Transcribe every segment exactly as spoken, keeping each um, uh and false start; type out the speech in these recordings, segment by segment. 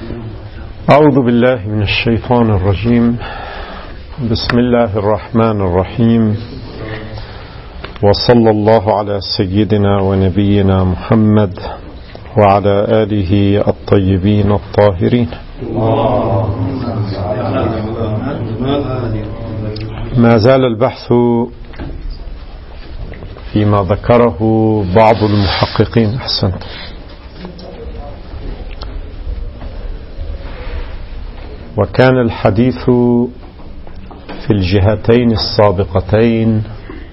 أعوذ بالله من الشيطان الرجيم. بسم الله الرحمن الرحيم، وصلى الله على سيدنا ونبينا محمد وعلى آله الطيبين الطاهرين. ما زال البحث فيما ذكره بعض المحققين. أحسنت. وكان الحديث في الجهتين السابقتين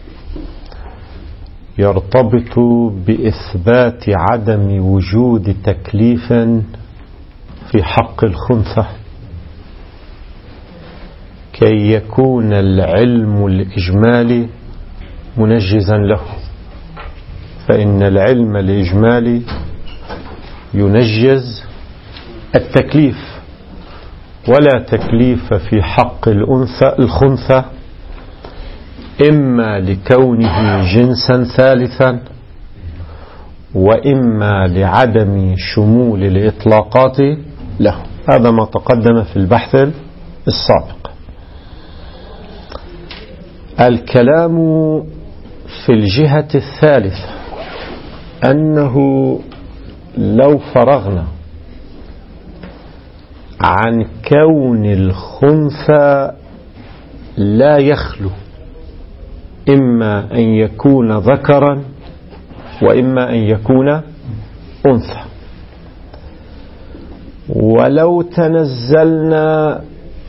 يرتبط بإثبات عدم وجود تكليف في حق الخنثى كي يكون العلم الإجمالي منجزا له، فإن العلم الإجمالي ينجز التكليف، ولا تكليف في حق الأنثى الخنثى إما لكونه جنسا ثالثا، وإما لعدم شمول الإطلاقات له. هذا ما تقدم في البحث السابق. الكلام في الجهة الثالثة أنه لو فرغنا عن كون الخنثى لا يخلو إما أن يكون ذكرا وإما أن يكون أنثى، ولو تنزلنا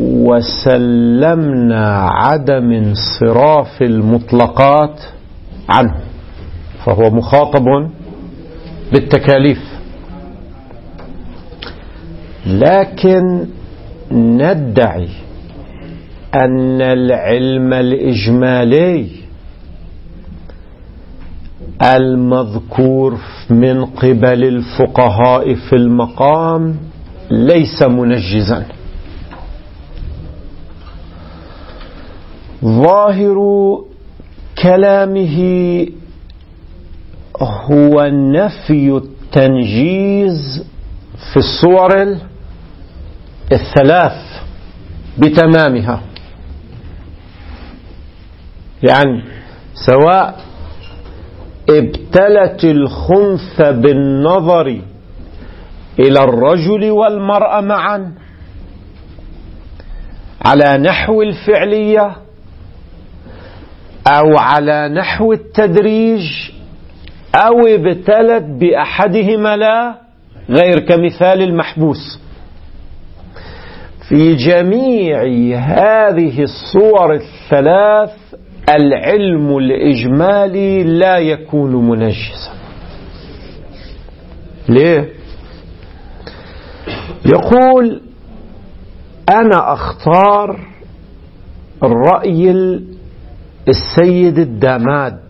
وسلمنا عدم انصراف المطلقات عنه فهو مخاطب بالتكاليف، لكن ندعي أن العلم الإجمالي المذكور من قبل الفقهاء في المقام ليس منجزا. ظاهر كلامه هو نفي التنجيز في الصور الثلاث بتمامها، يعني سواء ابتلت الخنثى بالنظر إلى الرجل والمرأة معا على نحو الفعلية أو على نحو التدريج، أو ابتلت بأحدهما لا غير كمثال المحبوس. في جميع هذه الصور الثلاث العلم الإجمالي لا يكون منجزا. ليه؟ يقول أنا أختار الرأي السيد الداماد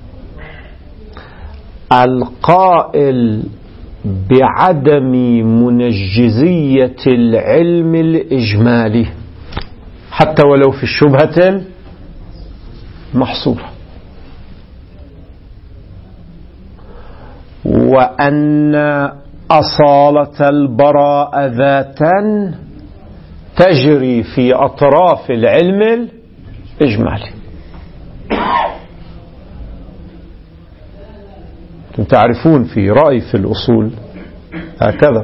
القائل بعدم منجزية العلم الإجمالي حتى ولو في الشبهة محصورة، وأن أصالة البراءة ذاتا تجري في أطراف العلم الإجمالي. تعرفون في رأي في الأصول هكذا،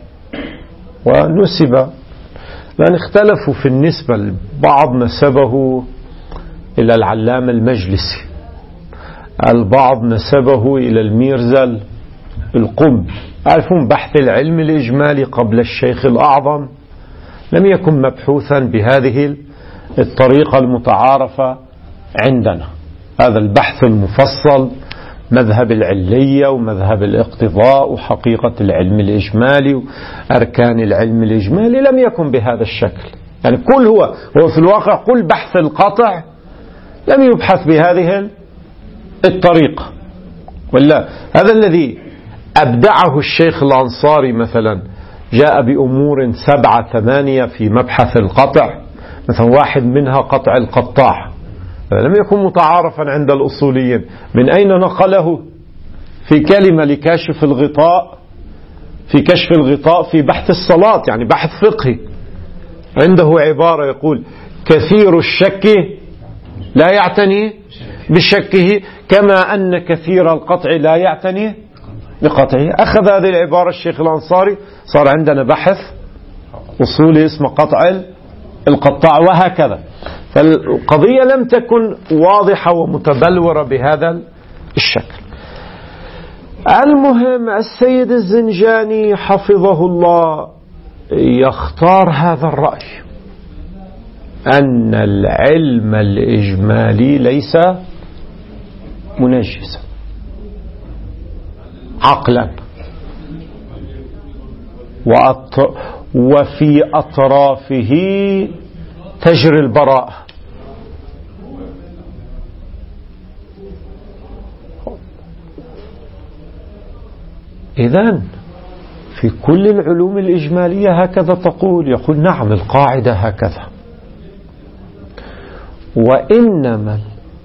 ونسب لأن اختلفوا في النسبة، البعض نسبه إلى العلامة المجلسي، البعض نسبه إلى الميرزا القم. عارفون بحث العلم الإجمالي قبل الشيخ الأعظم لم يكن مبحوثا بهذه الطريقة المتعارفة عندنا. هذا البحث المفصل، مذهب العلية ومذهب الاقتضاء وحقيقة العلم الإجمالي وأركان العلم الإجمالي، لم يكن بهذا الشكل. يعني كل هو هو في الواقع كل بحث القطع لم يبحث بهذه الطريقة. ولا هذا الذي أبدعه الشيخ الأنصاري مثلا، جاء بأمور سبعة ثمانية في مبحث القطع، مثلا واحد منها قطع القطاع، لم يكن متعارفا عند الأصوليين. من أين نقله؟ في كلمة لكاشف الغطاء في كشف الغطاء في بحث الصلاة، يعني بحث فقهي، عنده عبارة يقول: كثير الشك لا يعتني بشكه كما أن كثير القطع لا يعتني بقطعه. أخذ هذه العبارة الشيخ الأنصاري، صار عندنا بحث أصولي اسمه قطع القطاع، وهكذا. فالقضية لم تكن واضحة ومتبلورة بهذا الشكل. المهم السيد الزنجاني حفظه الله يختار هذا الرأي، أن العلم الإجمالي ليس منجزا عقلا، وفي أطرافه تجري البراءة. إذن في كل العلوم الإجمالية هكذا تقول؟ يقول: نعم، القاعدة هكذا. وإنما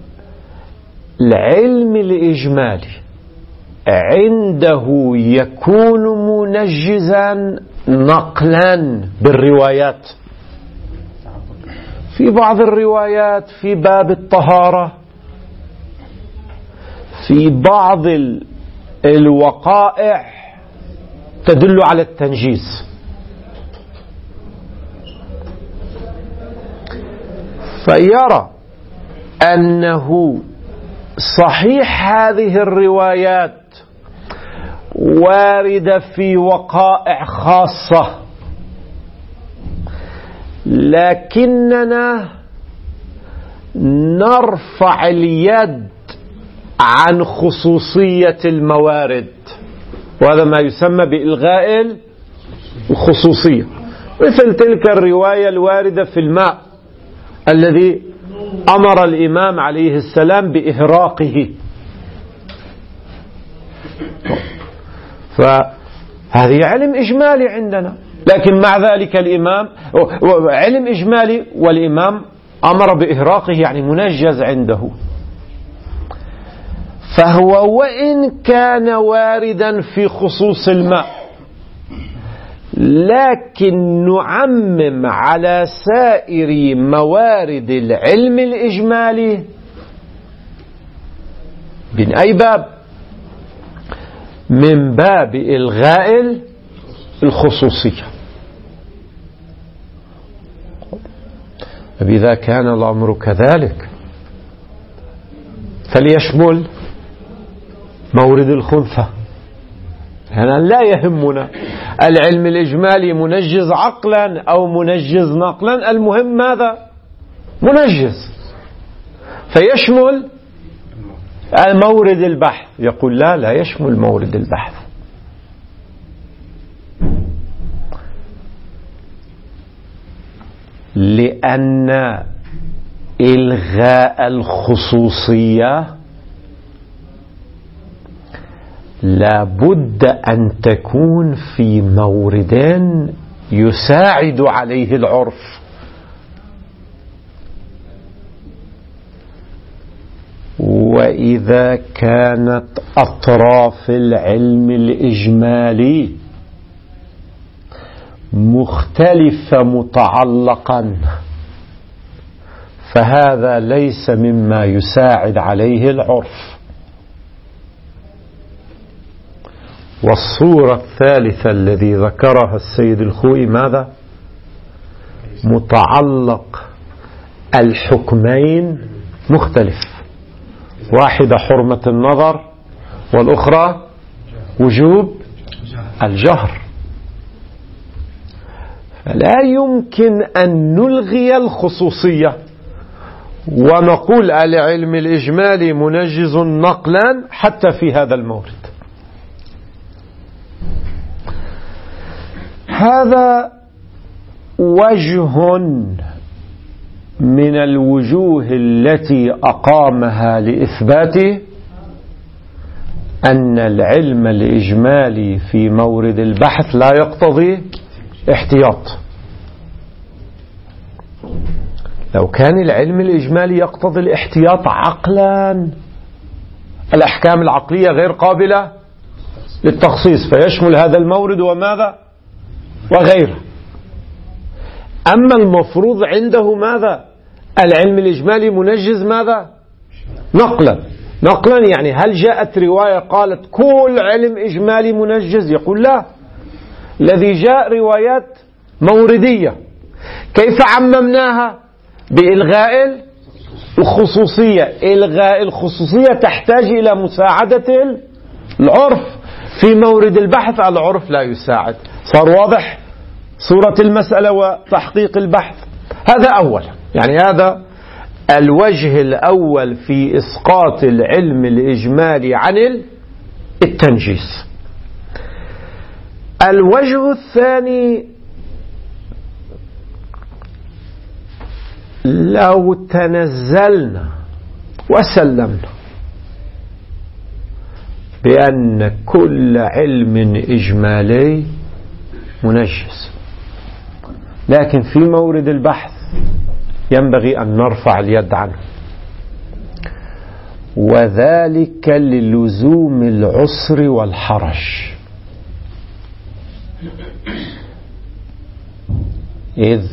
العلم الإجمالي عنده يكون منجزا نقلا بالروايات. في بعض الروايات في باب الطهارة، في بعض الوقائع تدل على التنجيز، فيرى أنه صحيح هذه الروايات واردة في وقائع خاصة، لكننا نرفع اليد عن خصوصية الموارد، وهذا ما يسمى بإلغاء الخصوصية. مثل تلك الرواية الواردة في الماء الذي أمر الإمام عليه السلام بإهراقه، فهذه علم إجمالي عندنا، لكن مع ذلك الإمام علم إجمالي والإمام أمر بإهراقه، يعني منجز عنده. فهو وإن كان واردا في خصوص الماء، لكن نعمم على سائر موارد العلم الإجمالي من أي باب؟ من باب إلغاء الخصوصية. فإذا كان الأمر كذلك فليشمل مورد الخنثى. يعني لا يهمنا العلم الإجمالي منجز عقلا أو منجز نقلا، المهم ماذا؟ منجز، فيشمل مورد البحث. يقول: لا لا يشمل مورد البحث، لأن إلغاء الخصوصية لا بد أن تكون في مورد يساعد عليه العرف. وإذا كانت أطراف العلم الإجمالي مختلفة متعلقا، فهذا ليس مما يساعد عليه العرف. والصورة الثالثة الذي ذكرها السيد الخوئي ماذا؟ متعلق الحكمين مختلف، واحدة حرمة النظر والأخرى وجوب الجهر، فلا يمكن أن نلغي الخصوصية ونقول العلم الإجمالي منجز نقلا حتى في هذا المورد. هذا وجه من الوجوه التي أقامها لإثبات أن العلم الإجمالي في مورد البحث لا يقتضي احتياط. لو كان العلم الإجمالي يقتضي الاحتياط عقلا، الأحكام العقلية غير قابلة للتخصيص فيشمل هذا المورد وماذا وغيره. أما المفروض عنده ماذا العلم الإجمالي منجز ماذا نقلا نقلا يعني هل جاءت رواية قالت كل علم إجمالي منجز؟ يقول لا، الذي جاء روايات موردية. كيف عممناها؟ بإلغاء الخصوصية. إلغاء الخصوصية تحتاج إلى مساعدة العرف. في مورد البحث العرف لا يساعد. صار واضح صورة المسألة وتحقيق البحث. هذا أول، يعني هذا الوجه الأول في إسقاط العلم الإجمالي عن التنجيز. الوجه الثاني، لو تنزلنا وسلمنا بأن كل علم إجمالي منجز، لكن في مورد البحث ينبغي أن نرفع اليد عنه، وذلك للزوم العسر والحرج، إذ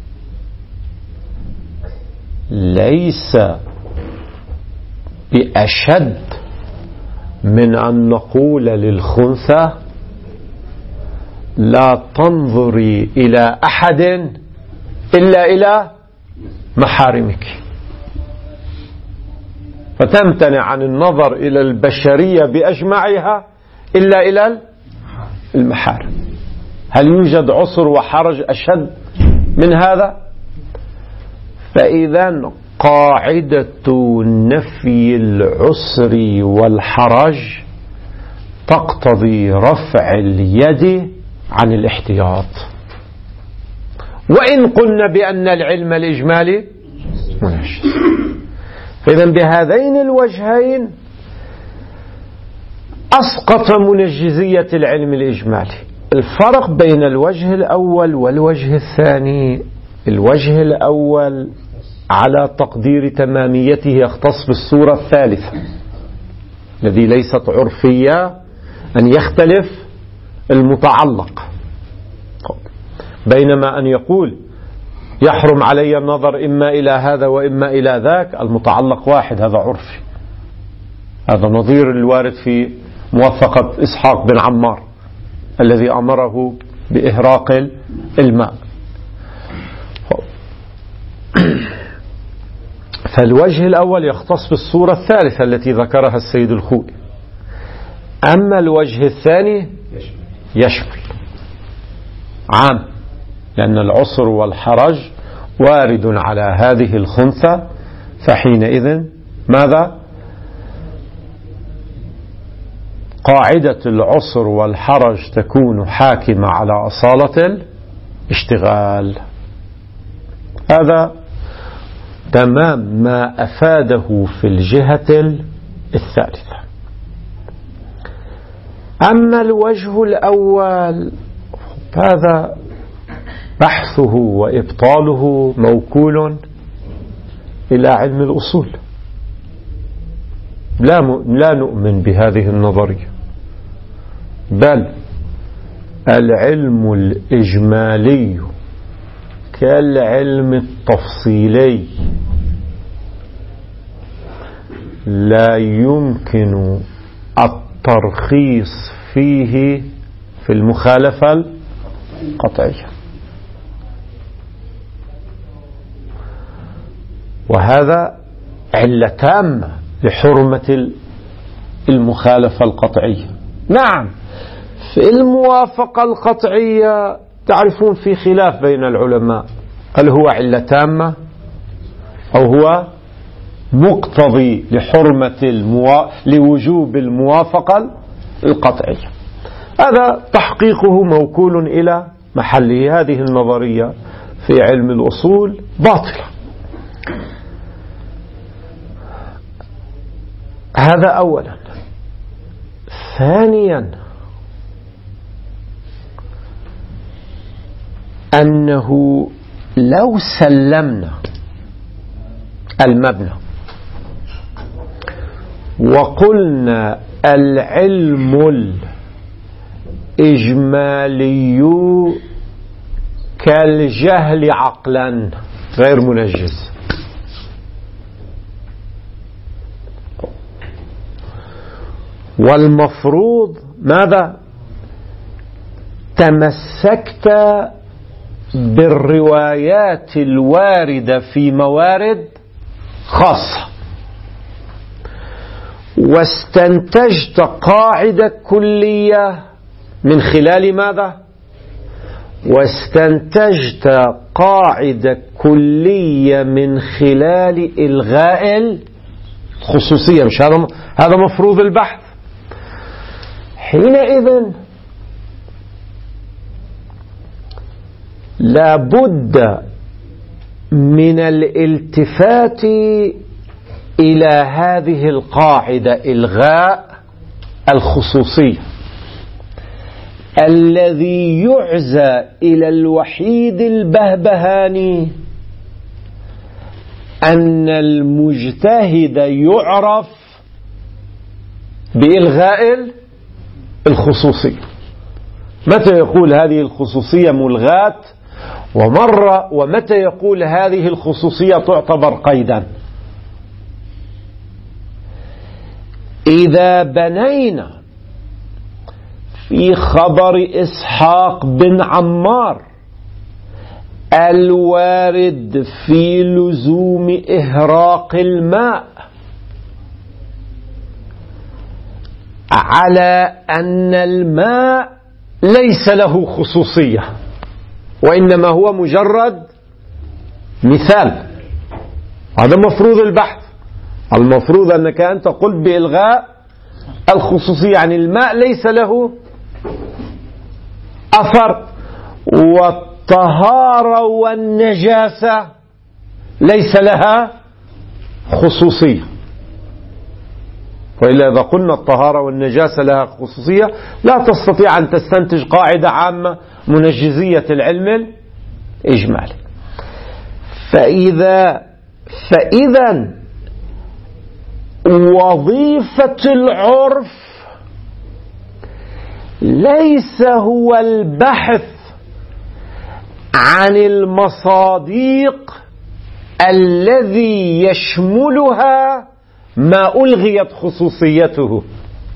ليس بأشد من أن نقول للخنثى لا تنظري إلى أحد إلا إلى محارمك، فتمتنع عن النظر إلى البشرية بأجمعها إلا إلى المحارم. هل يوجد عسر وحرج أشد من هذا؟ فإذا قاعدة نفي العسر والحرج تقتضي رفع اليد عن الاحتياط، وإن قلنا بأن العلم الإجمالي منجز. فإذا بهذين الوجهين أسقط منجزية العلم الإجمالي. الفرق بين الوجه الأول والوجه الثاني، الوجه الأول على تقدير تماميته يختص بالصورة الثالثة الذي ليست عرفية، أن يختلف المتعلق، بينما أن يقول يحرم علي النظر إما إلى هذا وإما إلى ذاك، المتعلق واحد، هذا عرفي. هذا نظير الوارد في موثقة إسحاق بن عمار الذي أمره بإهراق الماء. فالوجه الأول يختص بالصورة الثالثة التي ذكرها السيد الخوئي، أما الوجه الثاني يشمل عام، لأن العسر والحرج وارد على هذه الخنثى، فحينئذ ماذا؟ قاعدة العسر والحرج تكون حاكمة على أصالة الاشتغال. هذا تمام ما أفاده في الجهة الثالثة. أما الوجه الأول هذا بحثه وإبطاله موكول إلى علم الأصول. لا لا نؤمن بهذه النظرية، بل العلم الإجمالي كالعلم التفصيلي لا يمكن الترخيص فيه في المخالفة القطعية، وهذا علة تامة لحرمة المخالفة القطعية. نعم، في الموافقة القطعية تعرفون في خلاف بين العلماء، هل هو علة تامة أو هو مقتضي لحرمة الموا... لوجوب الموافقة القطعية. هذا تحقيقه موكول إلى محله. هذه النظرية في علم الأصول باطلة. هذا أولا. ثانيا، أنه لو سلمنا المبنى وقلنا العلم الإجمالي كالجهل عقلا غير منجز. والمفروض ماذا؟ تمسكت بالروايات الواردة في موارد خاصة واستنتجت قاعدة كلية من خلال ماذا؟ واستنتجت قاعدة كلية من خلال إلغاء الخصوصية. مش هذا هذا مفروض البحث. حينئذ لابد من الالتفات إلى هذه القاعدة إلغاء الخصوصية، الذي يعزى إلى الوحيد البهبهاني أن المجتهد يعرف بإلغاء الخصوصية. متى يقول هذه الخصوصية ملغاة، ومرة ومتى يقول هذه الخصوصية تعتبر قيدا. إذا بنينا في خبر إسحاق بن عمار الوارد في لزوم إهراق الماء على أن الماء ليس له خصوصية وإنما هو مجرد مثال، هذا مفروض البحث. المفروض أنك أنت قلت بإلغاء الخصوصية، يعني الماء ليس له أثر، والطهارة والنجاسة ليس لها خصوصية. وإلا إذا قلنا الطهارة والنجاسة لها خصوصية لا تستطيع أن تستنتج قاعدة عامة منجزية العلم الإجمالي. فإذا فإذا وظيفة العرف ليس هو البحث عن المصادق الذي يشملها ما ألغيت خصوصيته،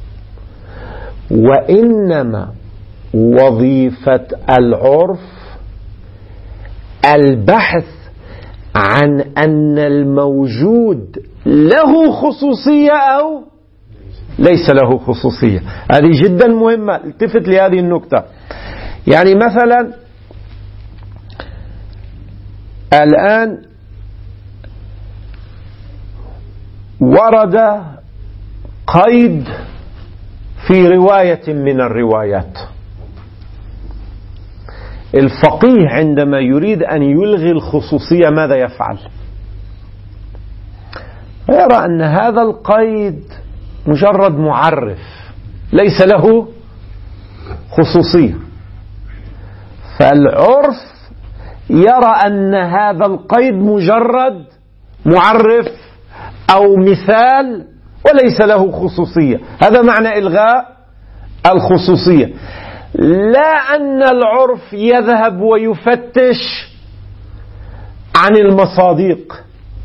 وإنما وظيفة العرف البحث عن أن الموجود له خصوصية أو ليس له خصوصية. هذه جدا مهمة، التفت لهذه النقطة. يعني مثلا الآن ورد قيد في رواية من الروايات. الفقيه عندما يريد أن يلغي الخصوصية ماذا يفعل؟ يرى أن هذا القيد مجرد معرف ليس له خصوصية، فالعرف يرى أن هذا القيد مجرد معرف أو مثال وليس له خصوصية. هذا معنى إلغاء الخصوصية، لا أن العرف يذهب ويفتش عن المصادق.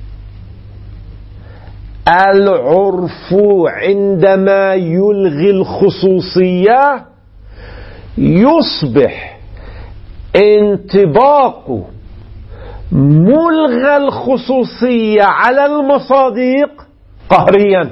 العرف عندما يلغي الخصوصية يصبح انطباق ملغى الخصوصية على المصادق قهريا.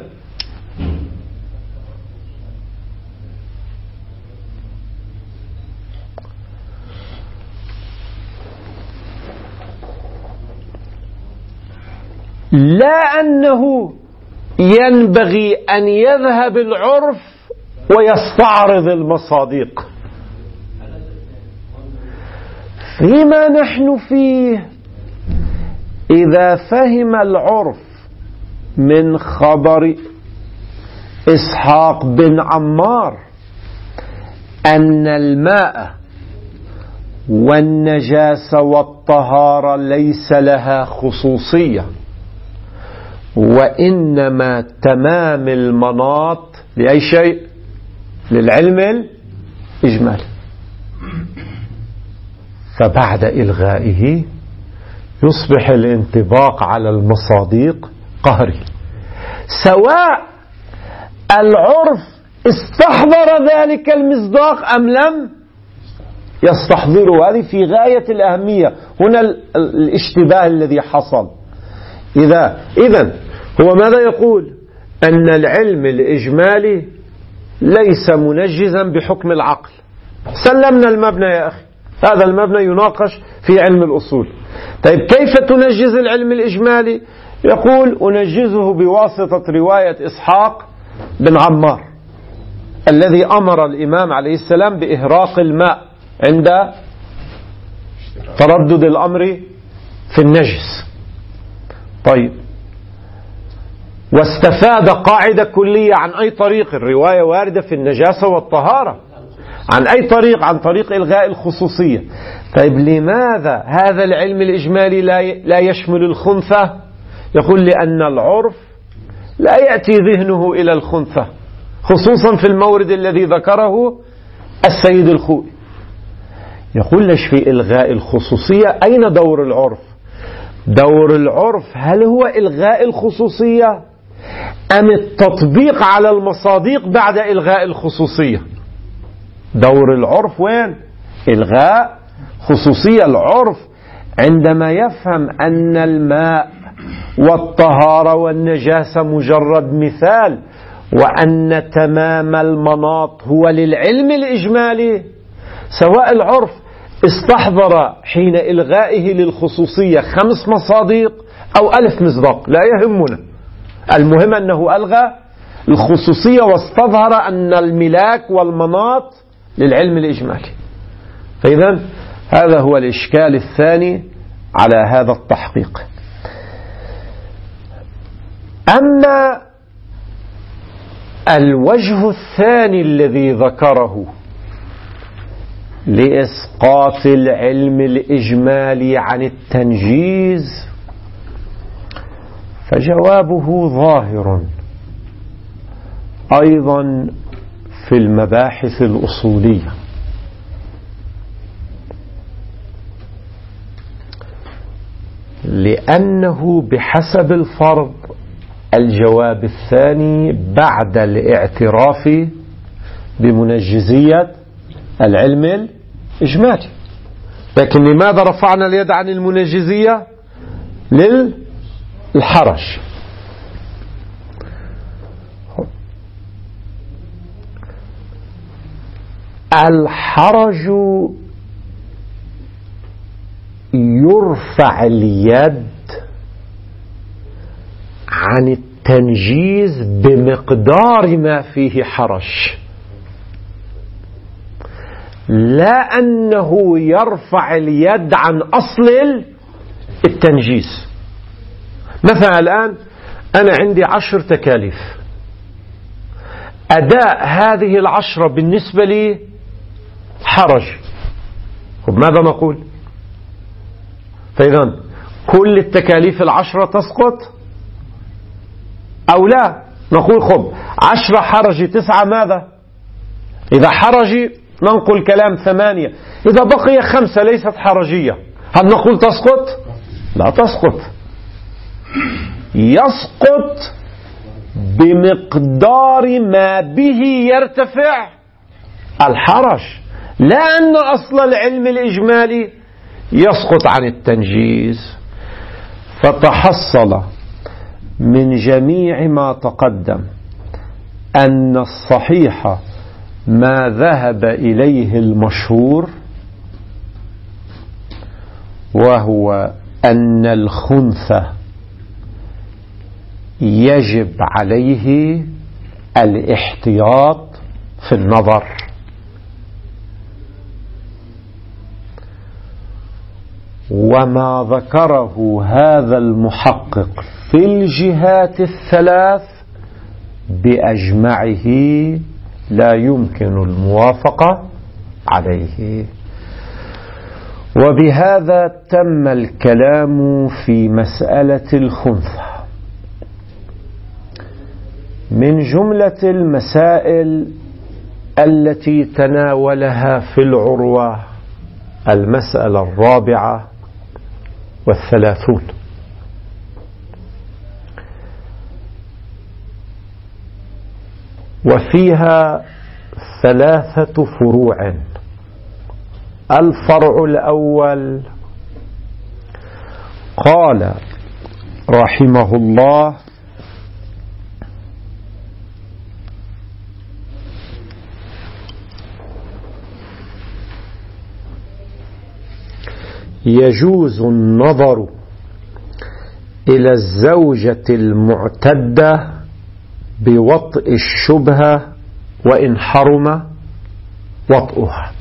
لا أنه ينبغي أن يذهب العرف ويستعرض المصادق. فيما نحن فيه إذا فهم العرف من خبر إسحاق بن عمار أن الماء والنجاسة والطهارة ليس لها خصوصية، وإنما تمام المناط لأي شيء للعلم إجمالي، فبعد إلغائه يصبح الانطباق على المصاديق قهري، سواء العرف استحضر ذلك المصداق أم لم يستحضره. هذه في غاية الأهمية هنا الاشتباه الذي حصل. إذا إذن هو ماذا يقول؟ أن العلم الإجمالي ليس منجزا بحكم العقل. سلمنا المبنى يا أخي، هذا المبنى يناقش في علم الأصول. طيب كيف تنجز العلم الإجمالي؟ يقول أنجزه بواسطة رواية إسحاق بن عمار الذي أمر الإمام عليه السلام بإهراق الماء عند تردد الأمر في النجس. طيب واستفاد قاعدة كلية عن أي طريق؟ الرواية واردة في النجاسة والطهارة. عن أي طريق؟ عن طريق إلغاء الخصوصية. طيب لماذا هذا العلم الإجمالي لا يشمل الخنثى؟ يقول لأن العرف لا يأتي ذهنه إلى الخنثى، خصوصا في المورد الذي ذكره السيد الخوئي. يقول ليش في إلغاء الخصوصية؟ أين دور العرف؟ دور العرف هل هو إلغاء الخصوصية أم التطبيق على المصاديق بعد إلغاء الخصوصية؟ دور العرف وين؟ إلغاء خصوصية. العرف عندما يفهم أن الماء والطهارة والنجاسة مجرد مثال، وأن تمام المناط هو للعلم الإجمالي، سواء العرف استحضر حين إلغائه للخصوصية خمس مصاديق أو ألف مصداق لا يهمنا، المهم أنه ألغى الخصوصية واستظهر أن الملاك والمناط للعلم الإجمالي. فإذا هذا هو الإشكال الثاني على هذا التحقيق. أما الوجه الثاني الذي ذكره لإسقاط العلم الإجمالي عن التنجيز فجوابه ظاهر أيضا في المباحث الأصولية، لأنه بحسب الفرض الجواب الثاني بعد الاعتراف بمنجزية العلم الإجمالي. لكن لماذا رفعنا اليد عن المنجزية؟ للحرج. الحرج يرفع اليد عن التنجيز بمقدار ما فيه حرج، لا أنه يرفع اليد عن أصل التنجيز. مثلا الآن أنا عندي عشر تكاليف، أداء هذه العشرة بالنسبة لي حرج، ماذا نقول؟ فإذا كل التكاليف العشرة تسقط أو لا؟ نقول خب عشرة حرجي تسعة ماذا؟ إذا حرجي ننقل كلام ثمانية، إذا بقي خمسة ليست حرجية هل نقول تسقط؟ لا تسقط، يسقط بمقدار ما به يرتفع الحرج، لا أن أصل العلم الإجمالي يسقط عن التنجيز. فتحصل من جميع ما تقدم أن الصحيح ما ذهب إليه المشهور، وهو أن الخنثى يجب عليه الاحتياط في النظر. وما ذكره هذا المحقق في الجهات الثلاث بأجمعه لا يمكن الموافقة عليه. وبهذا تم الكلام في مسألة الخنثى. من جملة المسائل التي تناولها في العروة المسألة الرابعة والثلاثون. وفيها ثلاثة فروع. الفرع الأول قال رحمه الله: يجوز النظر إلى الزوجة المعتدة بوطء الشبهة وإن حرم وطئها.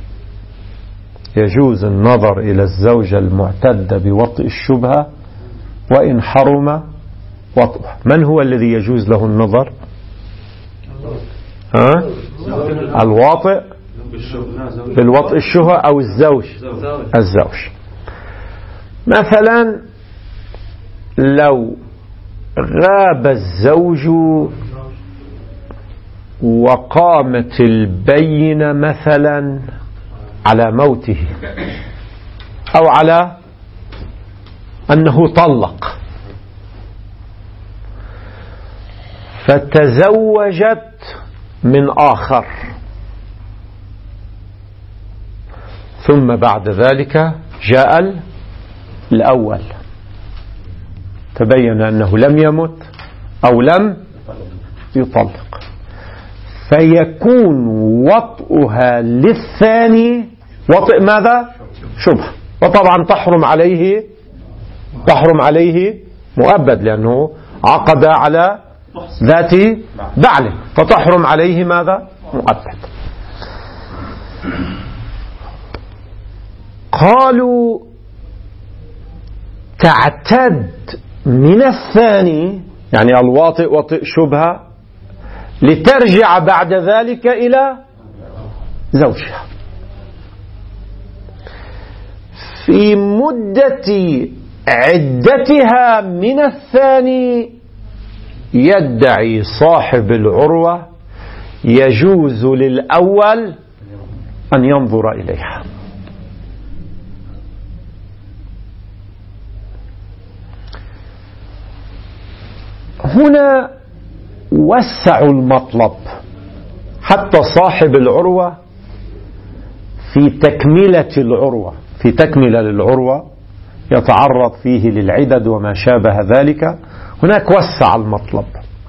يجوز النظر إلى الزوجة المعتدة بوطء الشبهة وإن حرم وطئها. من هو الذي يجوز له النظر؟ ها؟ الواطئ بالوطء الشبهة أو الزوج؟ الزوج. مثلا لو غاب الزوج وقامت البينة مثلا على موته أو على أنه طلق، فتزوجت من آخر، ثم بعد ذلك جاء الأول تبين أنه لم يمت أو لم يطلق، فيكون وطئها للثاني وطئ ماذا؟ شبهة. وطبعا تحرم عليه تحرم عليه مؤبد، لأنه عقد على ذات بعل، فتحرم عليه ماذا؟ مؤبد. قالوا تعتد من الثاني، يعني الواطئ وطئ شبهة، لترجع بعد ذلك إلى زوجها في مدة عدتها من الثاني. يدعي صاحب العروة يجوز للأول أن ينظر إليها. هنا وسعوا المطلب حتى صاحب العروة في تكملة العروة في تكملة للعروة يتعرض فيه للعدد وما شابه ذلك. هناك وسع المطلب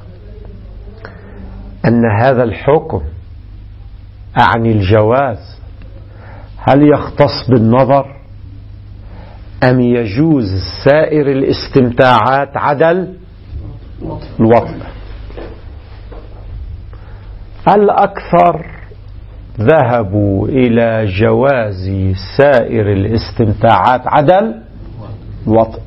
أن هذا الحكم عن الجواز هل يختص بالنظر أم يجوز سائر الاستمتاعات عدل الوطء. الأكثر ذهبوا إلى جواز سائر الاستمتاعات عدل الوطء.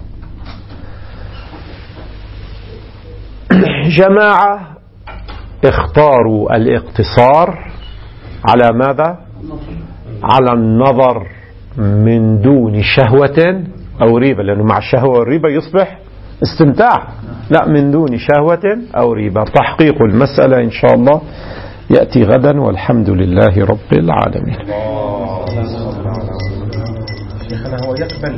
جماعة اختاروا الاقتصار على ماذا؟ على النظر من دون شهوة أو ريبة، لأنه مع الشهوة والريبة يصبح استمتاع. لا، من دون شهوة أو ريبة. تحقيق المسألة إن شاء الله يأتي غدا، والحمد لله رب العالمين. شيخنا هو يقبل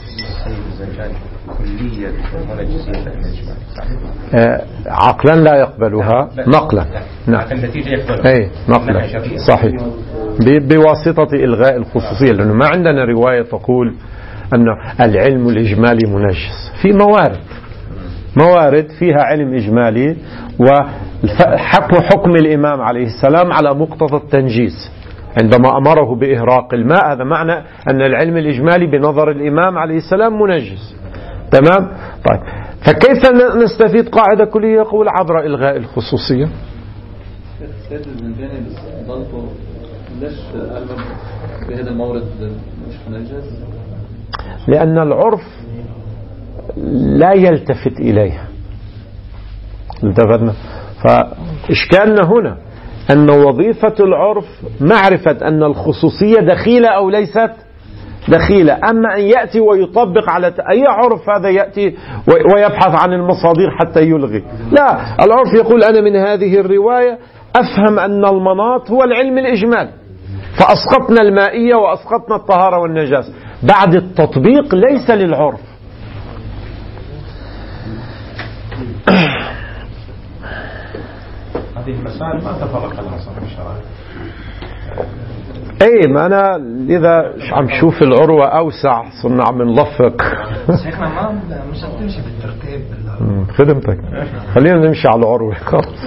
كلية ولا جزئية آه عقلا لا يقبلها، نقلا نعم النتيجة يقبلها أي نقلا صحيح بواسطة إلغاء الخصوصية، لأنه ما عندنا رواية تقول أن العلم الإجمالي منجس. في موارد موارد فيها علم إجمالي، وحكم حكم الإمام عليه السلام على مقتضى التنجيز عندما أمره بإهراق الماء. هذا معنى أن العلم الإجمالي بنظر الإمام عليه السلام منجز. تمام؟ طيب، فكيف نستفيد قاعدة كلية يقول عبر إلغاء الخصوصية؟ سيد الزنجاني ضلته ليش قلب بهذا المورد مش منجز؟ لأن العرف لا يلتفت إليها. التفتنا فإشكالنا هنا أن وظيفة العرف معرفة أن الخصوصية دخيلة أو ليست دخيلة. أما أن يأتي ويطبق على أي عرف، هذا يأتي ويبحث عن المصادر حتى يلغي. لا، العرف يقول أنا من هذه الرواية أفهم أن المناط هو العلم الإجمالي، فأسقطنا المائية وأسقطنا الطهارة والنجاسة. بعد التطبيق ليس للعرف. هذه المسائل ما تفرق لها صاحب الشرائع. اي ما انا اذا عم شوف العروة اوسع صرنا عم نلفق. شيخنا ما مش هتمشي بالترتيب. خدمتك، خلينا نمشي على العروة خلاص.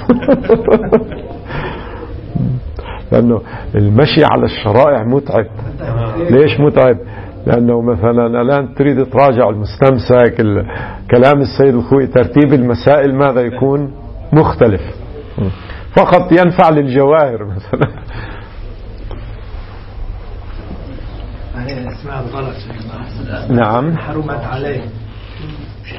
لانه المشي على الشرائع متعب. ليش متعب؟ لانه مثلا الان تريد تراجع المستمسك كلام السيد الخوئي، ترتيب المسائل ماذا يكون مختلف، فقط ينفع للجواهر مثلا. سمعت غلط. نعم حرمت عليه